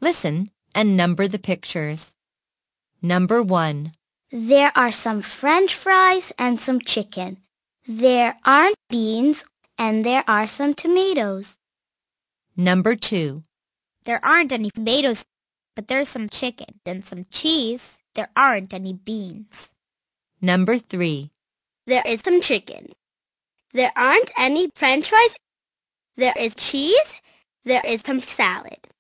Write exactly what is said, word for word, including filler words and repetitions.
Listen and number the pictures. Number one. There are some French fries and some chicken. There aren't beans and there are some tomatoes. Number two. There aren't any tomatoes, but there's some chicken and some cheese. There aren't any beans. Number three. There is some chicken. There aren't any French fries. There is cheese. There is some salad.